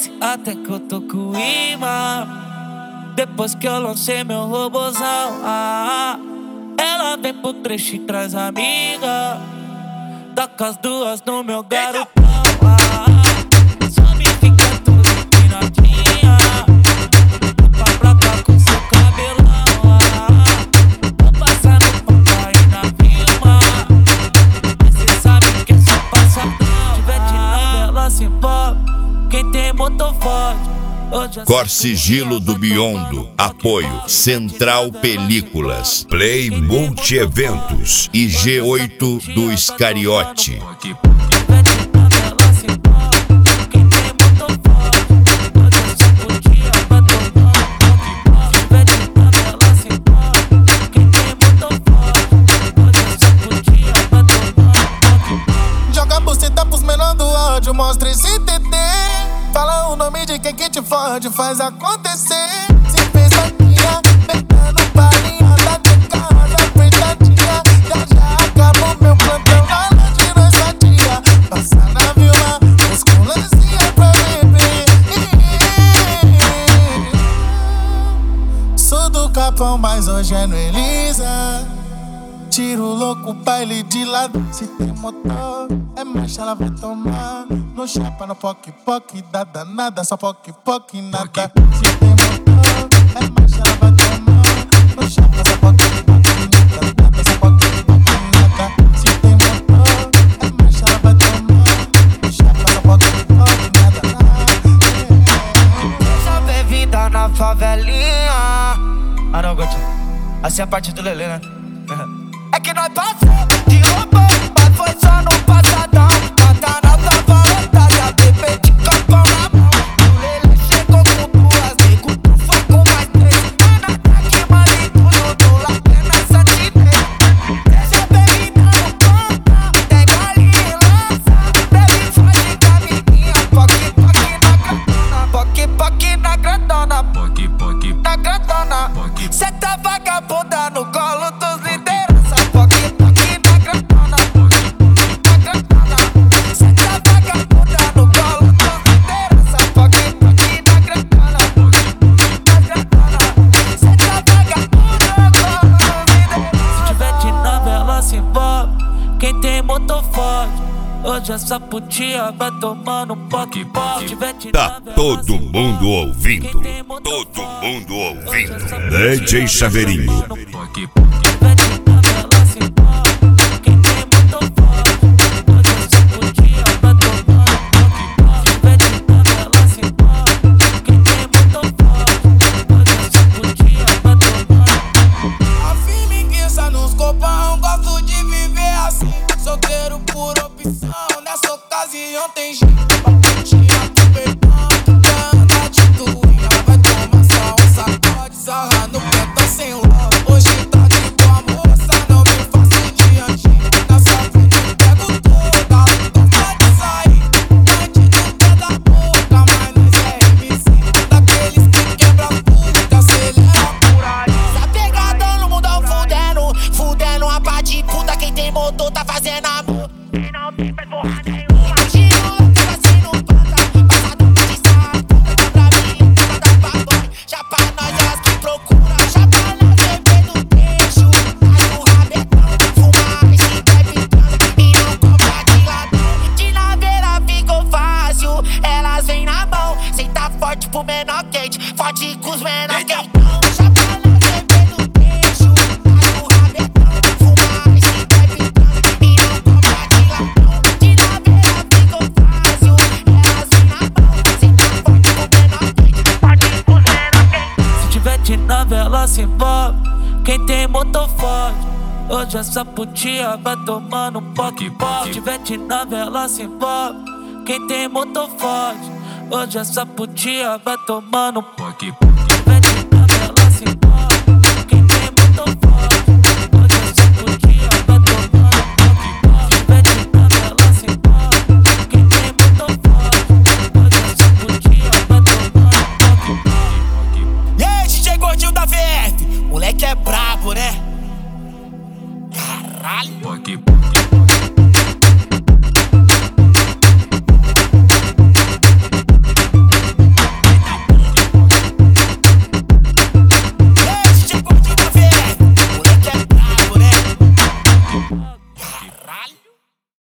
parece até que eu tô com imã. Depois que eu lancei meu robozão, ela vem pro trecho e traz amiga. Taca as duas no meu garotão, só me fica tudo empinadinha. Pra cá com seu cabelão, vou passar no papai na Vilma. Mas cê sabe que é só passadão. Tiver de novela se envolve, quem tem motor forte. Corsigilo do Biondo. Apoio Central Películas, Play Multi-Eventos e G8 do Iscariote. Joga a buceta pros menor do áudio, mostra esse TT. Fala o nome de quem que te fode, faz acontecer. Se fez aquinha, pegando balinha da de casa, apertadinha. Já acabou meu plantão na noite nessa dia. Passa na Vilma, com lancinha pra beber. Sou do Capão, mas hoje é no Elisa. Tiro louco, baile de lado. Se tem motor, é marcha, ela vai tomar. No chapa, no poc-poc, dá danada. Só poc-poc, nada. Se tem motor, é marcha, ela vai tomar. No chapa, só poc-poc, nada. Só poc-poc, nada. Se tem motor, é marcha, ela vai tomar. No chapa, só poc-poc, nada. Seja bem-vinda na favelinha. Não, Gotinho, assim é a parte do Lelê, né? É que nós passamos de roubão, mas foi só no passadão. Mata na tava lotada, bebê de capão na mão. O Lelê chegou com duas, nego pro foco mais três. Ana tá que manda tudo, tô lá nessa tinês. Seja bem-vinda no ponta, pega ali e lança. Bebe forte com a amiguinha, poc-poc na grandona. Poc-poc na grandona. Cê tá vagabunda no colo dos líderes. Hoje essa putinha vai tomando poc-poc. Tá todo mundo ouvindo. Todo mundo ouvindo. DJ Chaveirinho. A firmiguiça nos copão, gosto de viver assim. Solteiro por opção, nessa ocasião tem jeito pra putinha do perdão. Anda de tuinha, vai tomar só um sacode. Sarra no pentão sem ló. Hoje tá de boa moça, não me faço diante. Na sua frente pego toda, gosta de sair. Bandido pé da boca, mas nós é MC. Daqueles que quebra tudo, acelera por aí. Tá pegadão no mundão fudendo, fudendo a pá de puta. Quem tem motor tá fazendo amor. E não tem mais porra nenhuma. Tiro louco, assim no panta. Passadão de sarra, puta pra mim, puta da papai. Já pra nós elas que procura. Já pra nós beber do trecho. Aí o rabetão, fuma, se bebe transa. E não compra de ladrão. De naveira ficou fácil, elas vêm na mão. Cê tá forte pro menor quente, forte com os menor quentão. Já pra nós beber do trecho. Aí o rabetão, fuma, se bebe transa. E não compra de ladrão. De naveira ficou fácil, elas vêm na mão. Cê tá forte pro menor quente, forte com os menor quentão. Se tiver de novela se envolve, quem tem motor forte. Hoje essa putinha vai tomando poc-poc. Se tiver de novela se envolve, quem tem motor forte. Hoje essa putinha vai tomando poc-poc. Se tiver de novela se envolve, quem tem motor forte. Hoje essa putinha vai tomando poc-poc. Se tiver de novela se envolve, quem tem motor forte. Hoje essa putinha vai tomando poc-poc. E aí, DJ Gordinho da VF, moleque é brabo, né? Caralho! joga.